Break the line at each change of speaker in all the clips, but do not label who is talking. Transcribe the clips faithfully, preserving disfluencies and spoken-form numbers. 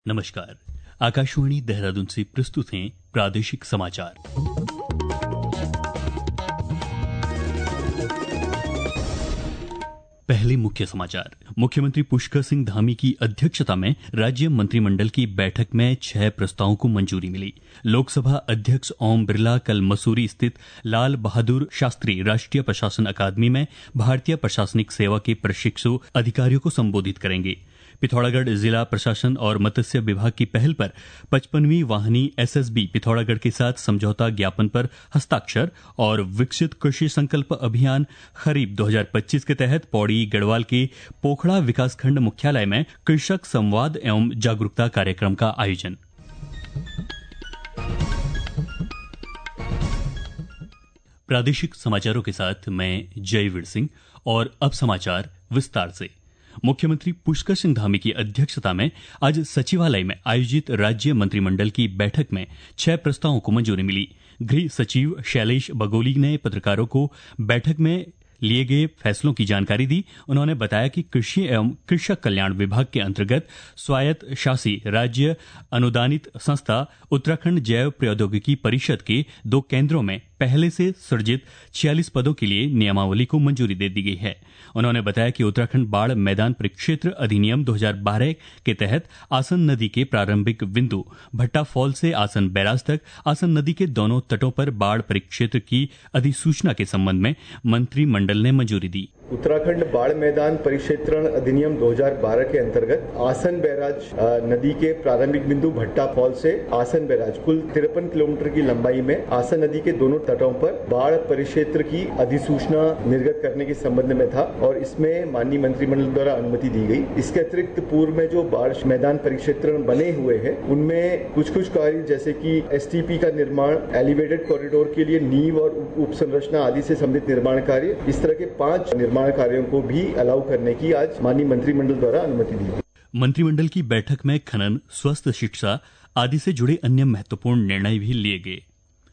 नमस्कार। आकाशवाणी देहरादून से प्रस्तुत हैं प्रादेशिक समाचार। पहले मुख्य समाचार। मुख्यमंत्री पुष्कर सिंह धामी की अध्यक्षता में राज्य मंत्रिमंडल की बैठक में छह प्रस्तावों को मंजूरी मिली। लोकसभा अध्यक्ष ओम बिरला कल मसूरी स्थित लाल बहादुर शास्त्री राष्ट्रीय प्रशासन अकादमी में भारतीय प्रशासनिक सेवा के प्रशिक्षु अधिकारियों को संबोधित करेंगे। पिथौरागढ़ जिला प्रशासन और मत्स्य विभाग की पहल पर पचपनवीं वाहिनी एसएसबी पिथौरागढ़ के साथ समझौता ज्ञापन पर हस्ताक्षर और विकसित कृषि संकल्प अभियान खरीफ दो हज़ार पच्चीस के तहत पौड़ी गढ़वाल के पोखड़ा विकासखंड मुख्यालय में कृषक संवाद एवं जागरूकता कार्यक्रम का आयोजन। प्रादेशिक समाचारों के साथ मैं जयवीर सिंह और अब समाचार विस्तार से। मुख्यमंत्री पुष्कर सिंह धामी की अध्यक्षता में आज सचिवालय में आयोजित राज्य मंत्रिमंडल की बैठक में छह प्रस्तावों को मंजूरी मिली। गृह सचिव शैलेश बगोली ने पत्रकारों को बैठक में लिए गए फैसलों की जानकारी दी। उन्होंने बताया कि कृषि एवं कृषक कल्याण विभाग के अंतर्गत स्वायत्त शासी राज्य अनुदानित संस्था उत्तराखंड जैव प्रौद्योगिकी परिषद के दो केंद्रों में पहले से सृजित छियालीस पदों के लिए नियमावली को मंजूरी दे दी गई है। उन्होंने बताया कि उत्तराखंड बाढ़ मैदान परिक्षेत्र अधिनियम दो हज़ार बारह के तहत आसन नदी के प्रारंभिक बिंदु भट्टा फॉल से आसन बैराज तक आसन नदी के दोनों तटों पर बाढ़ परिक्षेत्र की अधिसूचना के संबंध में मंत्रिमंडल ने मंजूरी दी।
उत्तराखंड बाढ़ मैदान परिक्षेत्रण अधिनियम दो हज़ार बारह के अंतर्गत आसन बैराज नदी के प्रारंभिक बिंदु भट्टा फॉल से आसन बैराज कुल तिरपन किलोमीटर की लंबाई में आसन नदी के दोनों तटों पर बाढ़ परिक्षेत्र की अधिसूचना निर्गत करने के संबंध में था और इसमें माननीय मंत्रिमंडल द्वारा अनुमति दी गई। इसके अतिरिक्त पूर्व में जो बाढ़ मैदान परिक्षेत्रण बने हुए हैं उनमें कुछ कुछ कार्य जैसे कि एसटीपी का निर्माण, एलिवेटेड कॉरिडोर के लिए नींव और उप संरचना आदि से संबंधित निर्माण कार्य, इस तरह के पांच निर्माण कार्यों को भी अलाउ करने की आज माननीय मंत्रिमंडल द्वारा अनुमति दी गई।
मंत्रिमंडल की बैठक में खनन, स्वस्थ शिक्षा आदि से जुड़े अन्य महत्वपूर्ण निर्णय भी लिए गए।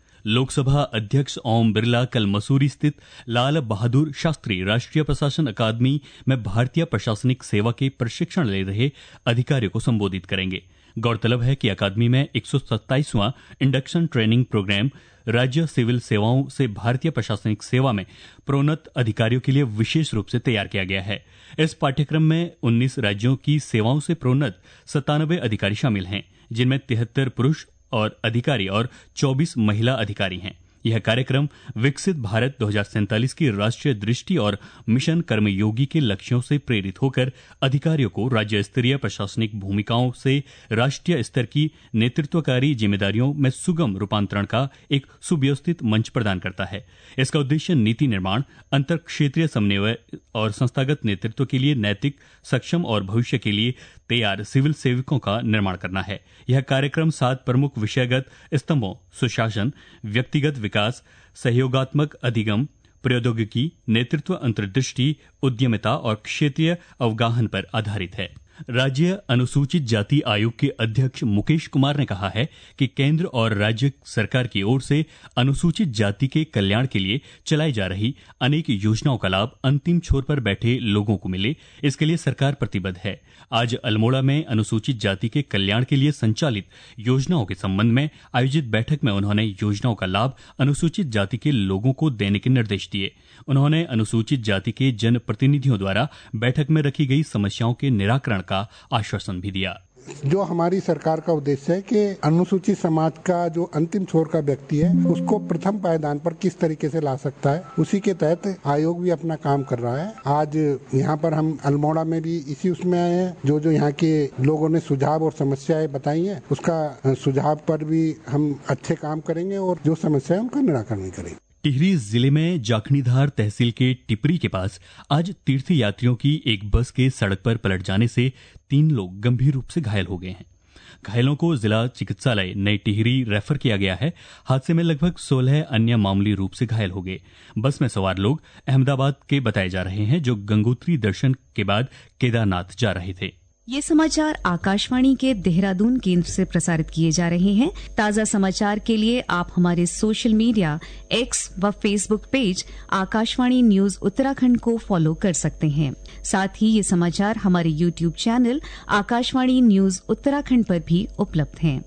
लोकसभा अध्यक्ष ओम बिरला कल मसूरी स्थित लाल बहादुर शास्त्री राष्ट्रीय प्रशासन अकादमी में भारतीय प्रशासनिक सेवा के प्रशिक्षण ले रहे अधिकारियों को संबोधित करेंगे। गौरतलब है कि अकादमी में एक सौ सत्ताईसवां इंडक्शन ट्रेनिंग प्रोग्राम राज्य सिविल सेवाओं से भारतीय प्रशासनिक सेवा में प्रोन्नत अधिकारियों के लिए विशेष रूप से तैयार किया गया है। इस पाठ्यक्रम में उन्नीस राज्यों की सेवाओं से प्रोन्नत सत्तानबे अधिकारी शामिल हैं, जिनमें तिहत्तर पुरुष और अधिकारी और चौबीस महिला अधिकारी हैं। यह कार्यक्रम विकसित भारत दो हज़ार सैंतालीस की राष्ट्रीय दृष्टि और मिशन कर्मयोगी के लक्ष्यों से प्रेरित होकर अधिकारियों को राज्य स्तरीय प्रशासनिक भूमिकाओं से राष्ट्रीय स्तर की नेतृत्वकारी जिम्मेदारियों में सुगम रूपांतरण का एक सुव्यवस्थित मंच प्रदान करता है। इसका उद्देश्य नीति निर्माण, अंतर क्षेत्रीय समन्वय और संस्थागत नेतृत्व के लिए नैतिक, सक्षम और भविष्य के लिए तैयार सिविल सेवकों का निर्माण करना है। यह कार्यक्रम सात प्रमुख विषयगत स्तंभों सुशासन, व्यक्तिगत विकास, सहयोगात्मक अधिगम, प्रौद्योगिकी, नेतृत्व, अंतर्दृष्टि, उद्यमिता और क्षेत्रीय अवगाहन पर आधारित है। राज्य अनुसूचित जाति आयोग के अध्यक्ष मुकेश कुमार ने कहा है कि केंद्र और राज्य सरकार की ओर से अनुसूचित जाति के कल्याण के लिए चलाई जा रही अनेक योजनाओं का लाभ अंतिम छोर पर बैठे लोगों को मिले, इसके लिए सरकार प्रतिबद्ध है। आज अल्मोड़ा में अनुसूचित जाति के कल्याण के लिए संचालित योजनाओं के संबंध में आयोजित बैठक में उन्होंने योजनाओं का लाभ अनुसूचित जाति के लोगों को देने के निर्देश दिए। उन्होंने अनुसूचित जाति के जनप्रतिनिधियों द्वारा बैठक में रखी गई समस्याओं के निराकरण का आश्वासन भी दिया।
जो हमारी सरकार का उद्देश्य है कि अनुसूचित समाज का जो अंतिम छोर का व्यक्ति है उसको प्रथम पायदान पर किस तरीके से ला सकता है, उसी के तहत आयोग भी अपना काम कर रहा है। आज यहाँ पर हम अल्मोड़ा में भी इसी उसमें आए हैं। जो जो यहाँ के लोगों ने सुझाव और समस्याएं बताई हैं उसका सुझाव पर भी हम अच्छे काम करेंगे और जो समस्या है उनका निराकरण करेंगे।
टिहरी जिले में जाखणीधार तहसील के टिपरी के पास आज तीर्थ यात्रियों की एक बस के सड़क पर पलट जाने से तीन लोग गंभीर रूप से घायल हो गए हैं। घायलों को जिला चिकित्सालय नई टिहरी रेफर किया गया है। हादसे में लगभग सोलह अन्य मामूली रूप से घायल हो गए। बस में सवार लोग अहमदाबाद के बताए जा रहे हैं, जो गंगोत्री दर्शन के बाद केदारनाथ जा रहे थे।
ये समाचार आकाशवाणी के देहरादून केंद्र से प्रसारित किए जा रहे हैं। ताज़ा समाचार के लिए आप हमारे सोशल मीडिया एक्स व Facebook page Akashvani news Uttarakhand को फॉलो कर सकते हैं। साथ ही ये समाचार हमारे YouTube channel Akashvani news Uttarakhand पर भी उपलब्ध हैं।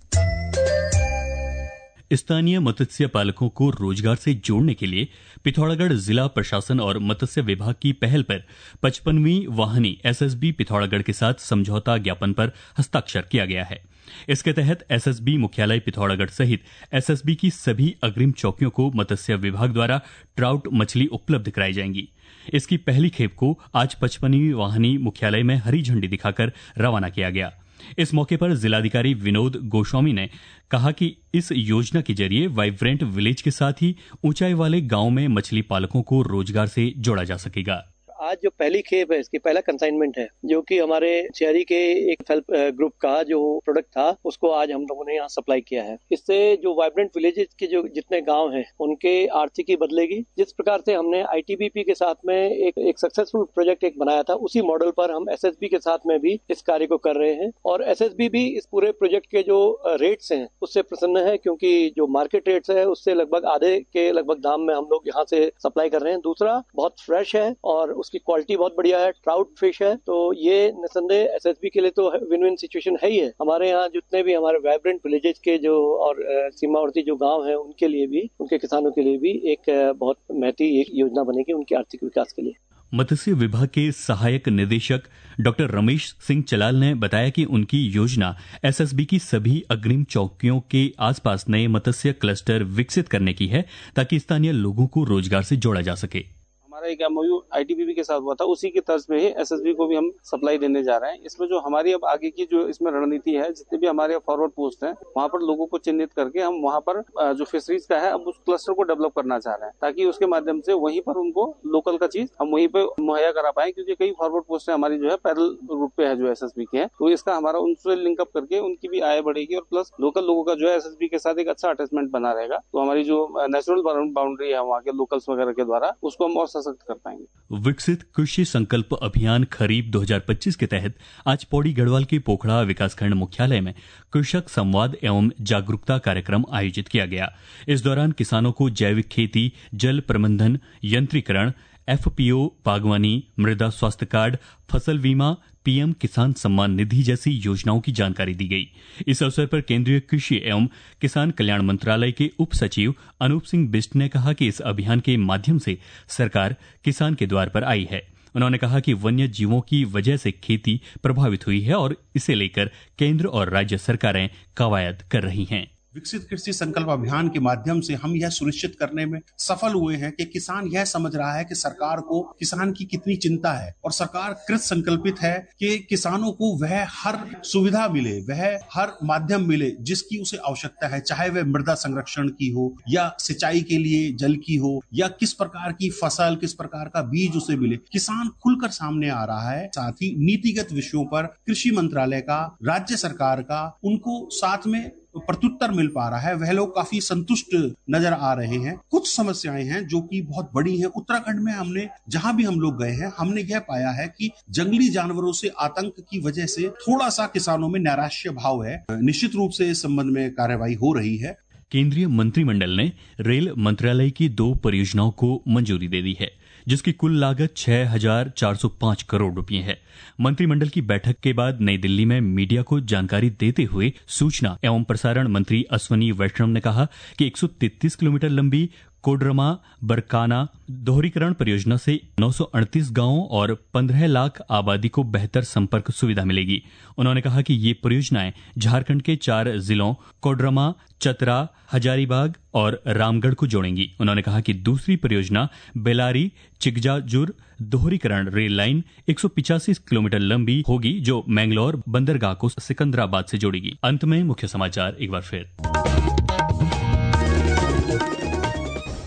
स्थानीय मत्स्य पालकों को रोजगार से जोड़ने के लिए पिथौरागढ़ जिला प्रशासन और मत्स्य विभाग की पहल पर पचपनवीं वाहिनी एसएसबी पिथौरागढ़ के साथ समझौता ज्ञापन पर हस्ताक्षर किया गया है। इसके तहत एसएसबी मुख्यालय पिथौरागढ़ सहित एसएसबी की सभी अग्रिम चौकियों को मत्स्य विभाग द्वारा ट्राउट मछली उपलब्ध कराई जाएंगी। इसकी पहली खेप को आज पचपनवीं वाहिनी मुख्यालय में हरी झंडी दिखाकर रवाना किया गया। इस मौके पर जिलाधिकारी विनोद गोस्वामी ने कहा कि इस योजना के जरिए वाइब्रेंट विलेज के साथ ही ऊंचाई वाले गांव में मछली पालकों को रोजगार से जोड़ा जा सकेगा।
आज जो पहली खेप है, इसकी पहला कंसाइनमेंट है, जो कि हमारे शहरी के एक हेल्प ग्रुप का जो प्रोडक्ट था उसको आज हम लोगों ने यहाँ सप्लाई किया है। इससे जो वाइब्रेंट विलेजेस के जो जितने गांव हैं उनके आर्थिकी बदलेगी। जिस प्रकार से हमने आईटीबीपी के साथ में एक एक सक्सेसफुल प्रोजेक्ट एक बनाया था, उसी मॉडल पर हम एसएसबी के साथ में भी इस कार्य को कर रहे हैं। और एसएसबी भी इस पूरे प्रोजेक्ट के जो रेट्स हैं उससे प्रसन्न है, क्योंकि जो मार्केट रेट्स है उससे लगभग आधे के लगभग दाम में हम लोग यहाँ से सप्लाई कर रहे हैं। दूसरा बहुत फ्रेश है और उसकी क्वालिटी बहुत बढ़िया है, ट्राउट फिश है। तो ये निसंदेह एसएसबी के लिए तो विन विन सिचुएशन है ही है। हमारे यहाँ जितने भी हमारे वाइब्रेंट विलेजेस के जो और सीमावर्ती जो गांव हैं उनके लिए भी, उनके किसानों के लिए भी एक बहुत महती एक योजना बनेगी उनके आर्थिक विकास के लिए।
मत्स्य विभाग के सहायक निदेशक डॉक्टर रमेश सिंह चलाल ने बताया कि उनकी योजना एसएसबी की सभी अग्रिम चौकियों के आसपास नए मत्स्य क्लस्टर विकसित करने की है, ताकि स्थानीय लोगों को रोजगार से जोड़ा जा सके।
हमारा एक एमओयू आईटीबीपी के साथ हुआ था, उसी की तर्ज पे ही एसएसबी को भी हम सप्लाई देने जा रहे हैं। इसमें जो हमारी अब आगे की जो इसमें रणनीति है, जितने भी हमारे फॉरवर्ड पोस्ट हैं वहां पर लोगों को चिन्हित करके हम वहां पर जो फिशरीज का है अब उस क्लस्टर को डेवलप करना चाह रहे हैं, ताकि उसके माध्यम से वहीं पर उनको लोकल का चीज हम वहीं पे मुहैया करा पाए। क्योंकि कई फॉरवर्ड पोस्ट हमारी जो है पैरेलल रूट पे है जो एसएसबी की है, तो इसका हमारा उनसे लिंकअप करके उनकी भी आय बढ़ेगी और प्लस लोकल लोगों का जो है एसएसबी के साथ एक अच्छा अटैचमेंट बना रहेगा। तो हमारी जो नेचुरल बाउंड्री है वहाँ के लोकल्स वगैरह के द्वारा उसको हम और सशक्त कर पाएंगे।
विकसित कृषि संकल्प अभियान खरीफ दो हज़ार पच्चीस के तहत आज पौड़ी गढ़वाल के पोखड़ा विकासखंड मुख्यालय में कृषक संवाद एवं जागरूकता कार्यक्रम आयोजित किया गया। इस दौरान किसानों को जैविक खेती, जल प्रबंधन, यंत्रीकरण, एफपीओ, बागवानी, मृदा स्वास्थ्य कार्ड, फसल बीमा, पीएम किसान सम्मान निधि जैसी योजनाओं की जानकारी दी गई। इस अवसर पर केंद्रीय कृषि एवं किसान कल्याण मंत्रालय के उप सचिव अनूप सिंह बिष्ट ने कहा कि इस अभियान के माध्यम से सरकार किसान के द्वार पर आई है। उन्होंने कहा कि वन्य जीवों की वजह से खेती प्रभावित हुई है और इसे लेकर केंद्र और राज्य सरकारें कवायद कर रही हैं।
विकसित कृषि संकल्प अभियान के माध्यम से हम यह सुनिश्चित करने में सफल हुए हैं कि किसान यह समझ रहा है कि सरकार को किसान की कितनी चिंता है और सरकार कृत संकल्पित है कि किसानों को वह हर सुविधा मिले, वह हर माध्यम मिले जिसकी उसे आवश्यकता है, चाहे वह मृदा संरक्षण की हो या सिंचाई के लिए जल की हो या किस प्रकार की फसल, किस प्रकार का बीज उसे मिले। किसान खुलकर सामने आ रहा है। साथ ही नीतिगत विषयों पर कृषि मंत्रालय का, राज्य सरकार का उनको साथ में प्रत्युत्तर मिल पा रहा है। वह लोग काफी संतुष्ट नजर आ रहे हैं। कुछ समस्याएं हैं जो कि बहुत बड़ी हैं। उत्तराखंड में हमने जहां भी हम लोग गए हैं, हमने यह पाया है कि जंगली जानवरों से आतंक की वजह से थोड़ा सा किसानों में नैराश्य भाव है। निश्चित रूप से इस संबंध में कार्रवाई हो रही है।
केंद्रीय मंत्रिमंडल ने रेल मंत्रालय की दो परियोजनाओं को मंजूरी दे दी है, जिसकी कुल लागत छह हजार चार सौ पांच करोड़ रुपए है। मंत्रिमंडल की बैठक के बाद नई दिल्ली में मीडिया को जानकारी देते हुए सूचना एवं प्रसारण मंत्री अश्वनी वैष्णव ने कहा कि एक सौ तैंतीस किलोमीटर लंबी कोडरमा बरकाना दोहरीकरण परियोजना से नौ सौ अड़तीस गांवों और पंद्रह लाख आबादी को बेहतर संपर्क सुविधा मिलेगी। उन्होंने कहा कि ये परियोजनाएं झारखंड के चार जिलों कोडरमा, चतरा, हजारीबाग और रामगढ़ को जोड़ेंगी। उन्होंने कहा कि दूसरी परियोजना बेलारी चिकजाजुर दोहरीकरण रेल लाइन एक सौ पिचासी किलोमीटर लंबी होगी, जो मैंगलोर बंदरगाह को सिकंदराबाद से जोड़ेगी। अंत में मुख्य समाचार एक बार फिर।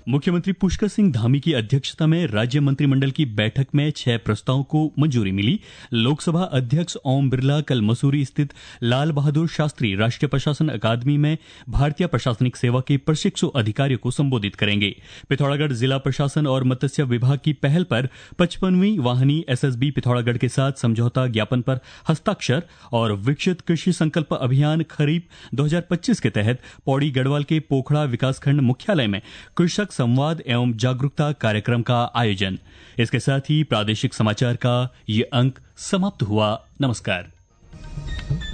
मुख्यमंत्री पुष्कर सिंह धामी की अध्यक्षता में राज्य मंत्रिमंडल की बैठक में छह प्रस्तावों को मंजूरी मिली। लोकसभा अध्यक्ष ओम बिरला कल मसूरी स्थित लाल बहादुर शास्त्री राष्ट्रीय प्रशासन अकादमी में भारतीय प्रशासनिक सेवा के प्रशिक्षु अधिकारियों को संबोधित करेंगे। पिथौरागढ़ जिला प्रशासन और मत्स्य विभाग की पहल पर पचपनवीं वाहिनी एसएसबी पिथौरागढ़ के साथ समझौता ज्ञापन पर हस्ताक्षर और विकसित कृषि संकल्प अभियान खरीफ दो हज़ार पच्चीस के तहत पौड़ी गढ़वाल के पोखड़ा विकासखंड मुख्यालय में कृषक संवाद एवं जागरूकता कार्यक्रम का आयोजन। इसके साथ ही प्रादेशिक समाचार का ये अंक समाप्त हुआ। नमस्कार।